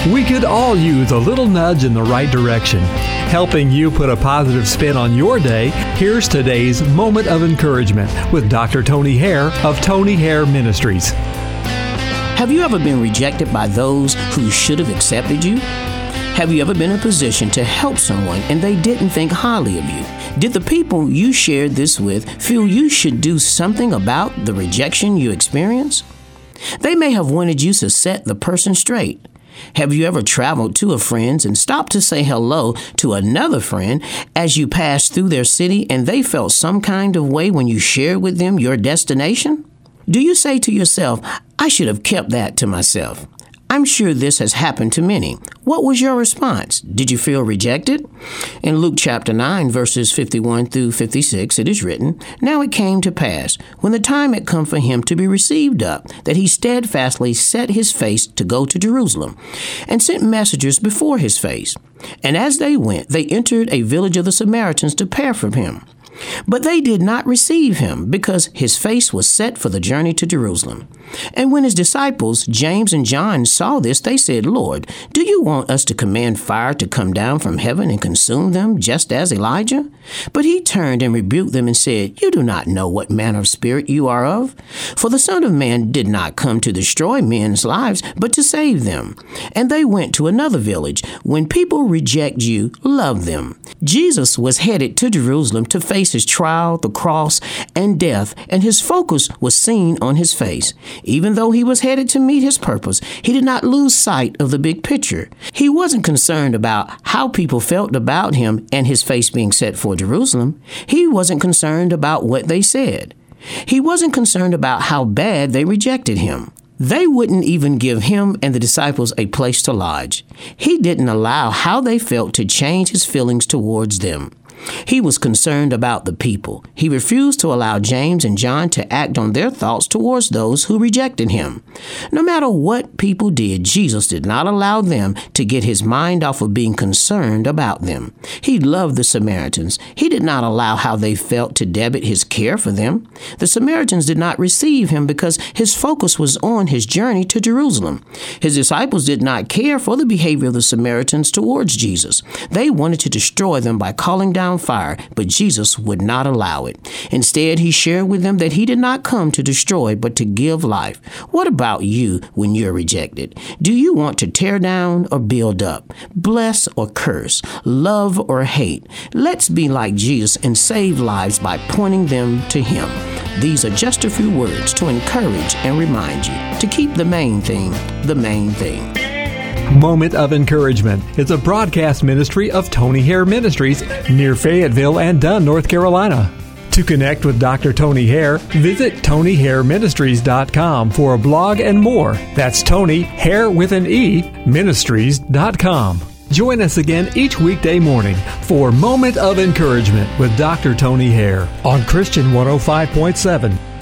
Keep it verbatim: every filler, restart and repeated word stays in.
We could all use a little nudge in the right direction. Helping you put a positive spin on your day, here's today's Moment of Encouragement with Doctor Tony Hare of Tony Hare Ministries. Have you ever been rejected by those who should have accepted you? Have you ever been in a position to help someone and they didn't think highly of you? Did the people you shared this with feel you should do something about the rejection you experienced? They may have wanted you to set the person straight. Have you ever traveled to a friend's and stopped to say hello to another friend as you passed through their city and they felt some kind of way when you shared with them your destination? Do you say to yourself, I should have kept that to myself? I'm sure this has happened to many. What was your response? Did you feel rejected? In Luke chapter nine, verses fifty-one through fifty-six, it is written, Now it came to pass, when the time had come for him to be received up, that he steadfastly set his face to go to Jerusalem, and sent messengers before his face. And as they went, they entered a village of the Samaritans to prepare for him. But they did not receive him, because his face was set for the journey to Jerusalem. And when his disciples, James and John, saw this, they said, Lord, do you want us to command fire to come down from heaven and consume them, just as Elijah? But he turned and rebuked them and said, You do not know what manner of spirit you are of. For the Son of Man did not come to destroy men's lives, but to save them. And they went to another village. When people reject you, love them. Jesus was headed to Jerusalem to face his trial, the cross, and death, and his focus was seen on his face. Even though he was headed to meet his purpose, he did not lose sight of the big picture. He wasn't concerned about how people felt about him and his face being set for Jerusalem. He wasn't concerned about what they said. He wasn't concerned about how bad they rejected him. They wouldn't even give him and the disciples a place to lodge. He didn't allow how they felt to change his feelings towards them. He was concerned about the people. He refused to allow James and John to act on their thoughts towards those who rejected him. No matter what people did, Jesus did not allow them to get his mind off of being concerned about them. He loved the Samaritans. He did not allow how they felt to debit his care for them. The Samaritans did not receive him because his focus was on his journey to Jerusalem. His disciples did not care for the behavior of the Samaritans towards Jesus. They wanted to destroy them by calling down fire, but Jesus would not allow it. Instead, he shared with them that he did not come to destroy, but to give life. What about you when you're rejected? Do you want to tear down or build up? Bless or curse? Love or hate? Let's be like Jesus and save lives by pointing them to him. These are just a few words to encourage and remind you to keep the main thing the main thing. Moment of Encouragement is a broadcast ministry of Tony Hare Ministries near Fayetteville and Dunn, North Carolina. To connect with Doctor Tony Hare, visit Tony Hare Ministries dot com for a blog and more. That's Tony Hare with an E, Ministries dot com. Join us again each weekday morning for Moment of Encouragement with Doctor Tony Hare on Christian one oh five point seven.